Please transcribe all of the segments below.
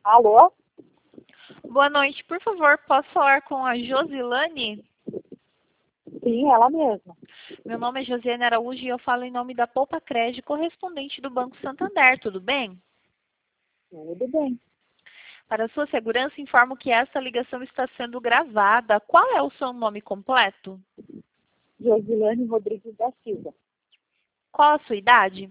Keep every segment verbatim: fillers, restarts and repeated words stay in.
Alô? Boa noite, por favor, posso falar com a Josilane? Sim, ela mesma. Meu nome é Josiane Araújo e eu falo em nome da Poupa Crédito, correspondente do Banco Santander, tudo bem? Tudo bem. Para sua segurança, informo que esta ligação está sendo gravada. Qual é o seu nome completo? Josilane Rodrigues da Silva. Qual a sua idade?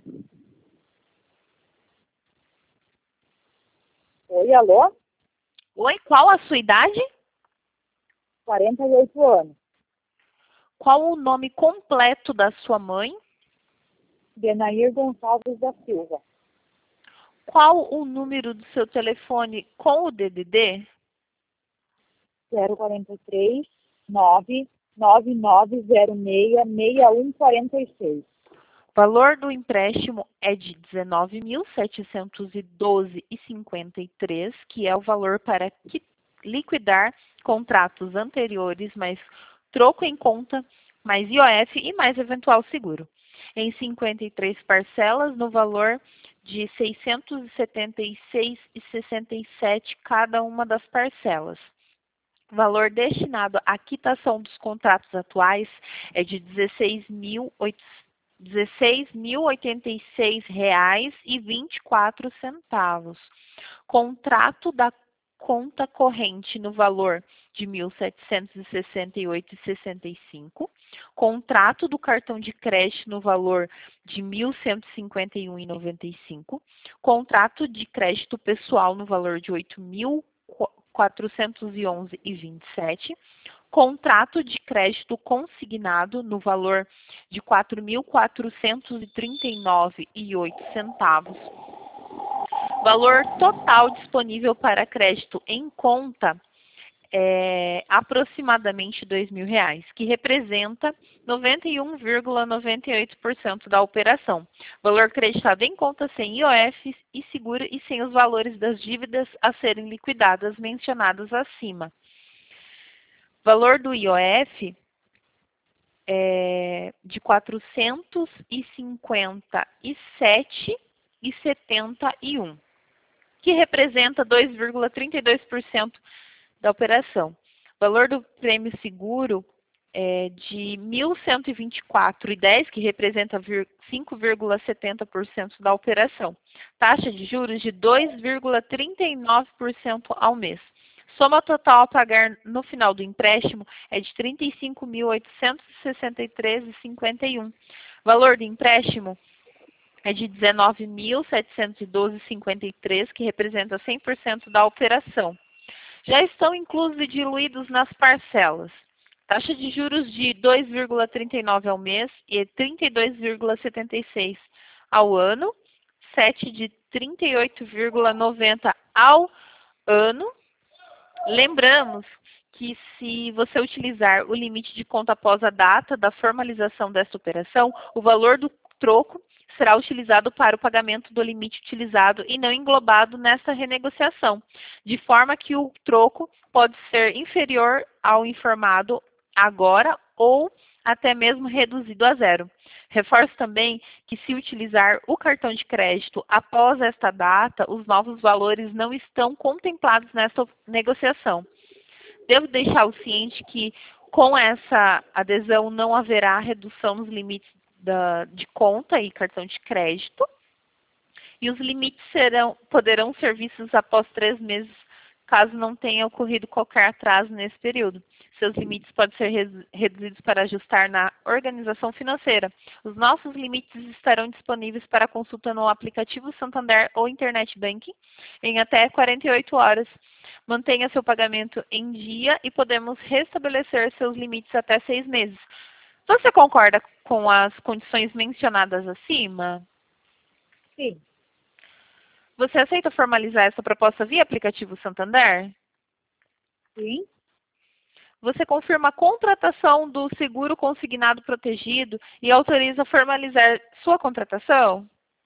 Oi, alô? Oi, qual a sua idade? quarenta e oito anos. Qual o nome completo da sua mãe? Benair Gonçalves da Silva. Qual o número do seu telefone com o D D D? zero quatro três, nove nove nove zero seis, seis um quatro seis. Valor do empréstimo é de dezenove mil setecentos e doze reais e cinquenta e três centavos, que é o valor para qui- liquidar contratos anteriores, mais troco em conta, mais I O F e mais eventual seguro. Em cinquenta e três parcelas, no valor de seiscentos e setenta e seis reais e sessenta e sete centavos cada uma das parcelas. Valor destinado à quitação dos contratos atuais é de dezesseis mil e oitenta e seis reais e vinte e quatro centavos. Contrato da conta corrente no valor de mil setecentos e sessenta e oito reais e sessenta e cinco centavos. Contrato do cartão de crédito no valor de mil cento e cinquenta e um reais e noventa e cinco centavos. Contrato de crédito pessoal no valor de oito mil quatrocentos e onze reais e vinte e sete centavos. Contrato de crédito consignado no valor de quatro mil quatrocentos e trinta e nove reais e oito centavos. Valor total disponível para crédito em conta é aproximadamente dois mil reais, que representa noventa e um vírgula noventa e oito por cento da operação. Valor creditado em conta sem I O F e seguro e sem os valores das dívidas a serem liquidadas mencionadas acima. Valor do I O F é de quatrocentos e cinquenta e sete reais e setenta e um centavos, que representa dois vírgula trinta e dois por cento da operação. Valor do prêmio seguro é de mil cento e vinte e quatro reais e dez centavos, que representa cinco vírgula setenta por cento da operação. Taxa de juros de dois vírgula trinta e nove por cento ao mês. Soma total a pagar no final do empréstimo é de trinta e cinco mil oitocentos e sessenta e três reais e cinquenta e um centavos. Valor do empréstimo é de dezenove mil setecentos e doze reais e cinquenta e três centavos, que representa cem por cento da operação. Já estão inclusos e diluídos nas parcelas. Taxa de juros de dois vírgula trinta e nove ao mês e trinta e dois vírgula setenta e seis ao ano, sete de trinta e oito vírgula noventa ao ano. Lembramos que se você utilizar o limite de conta após a data da formalização desta operação, o valor do troco será utilizado para o pagamento do limite utilizado e não englobado nesta renegociação, de forma que o troco pode ser inferior ao informado agora ou até mesmo reduzido a zero. Reforço também que, se utilizar o cartão de crédito após esta data, os novos valores não estão contemplados nesta negociação. Devo deixar o ciente que, com essa adesão, não haverá redução nos limites da, de conta e cartão de crédito, e os limites serão, poderão ser vistos após três meses, caso não tenha ocorrido qualquer atraso nesse período. Seus limites podem ser reduzidos para ajustar na organização financeira. Os nossos limites estarão disponíveis para consulta no aplicativo Santander ou Internet Banking em até quarenta e oito horas. Mantenha seu pagamento em dia e podemos restabelecer seus limites até seis meses. Você concorda com as condições mencionadas acima? Sim. Você aceita formalizar essa proposta via aplicativo Santander? Sim. Você confirma a contratação do seguro consignado protegido e autoriza formalizar sua contratação?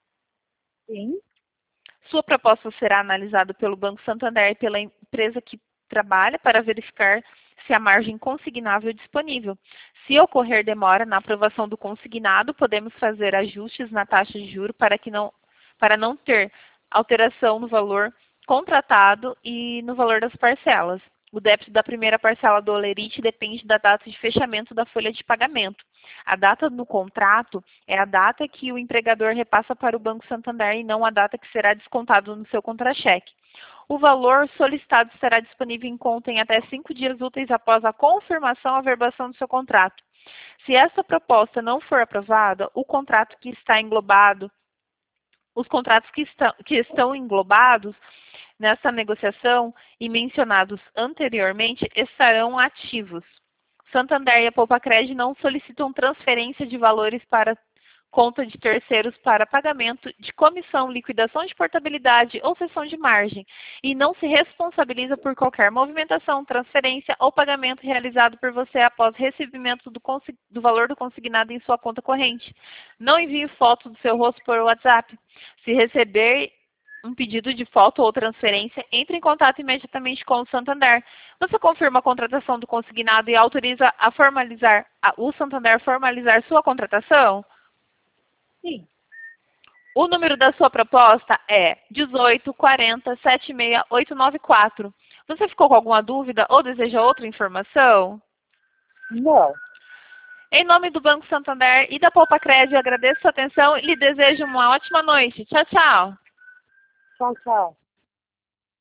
Sim. Sua proposta será analisada pelo Banco Santander e pela empresa que trabalha para verificar se a margem consignável é disponível. Se ocorrer demora na aprovação do consignado, podemos fazer ajustes na taxa de juros para, que não, para não ter alteração no valor contratado e no valor das parcelas. O débito da primeira parcela do holerite depende da data de fechamento da folha de pagamento. A data no contrato é a data que o empregador repassa para o Banco Santander e não a data que será descontado no seu contra-cheque. O valor solicitado estará disponível em conta em até cinco dias úteis após a confirmação ou averbação do seu contrato. Se essa proposta não for aprovada, o contrato que está englobado, os contratos que estão, que estão englobados nessa negociação e mencionados anteriormente estarão ativos. Santander e a Poupa-Cred não solicitam transferência de valores para conta de terceiros para pagamento de comissão, liquidação de portabilidade ou cessão de margem e não se responsabiliza por qualquer movimentação, transferência ou pagamento realizado por você após recebimento do, do valor do consignado em sua conta corrente. Não envie foto do seu rosto por WhatsApp. Se receber um pedido de foto ou transferência, entre em contato imediatamente com o Santander. Você confirma a contratação do consignado e autoriza a formalizar, a, o Santander formalizar sua contratação? Sim. O número da sua proposta é dezoito, quarenta, setenta e seis, oitocentos e noventa e quatro. Você ficou com alguma dúvida ou deseja outra informação? Não. Em nome do Banco Santander e da Poupa-Cred, eu agradeço a sua atenção e lhe desejo uma ótima noite. Tchau, tchau. Tchau, tchau.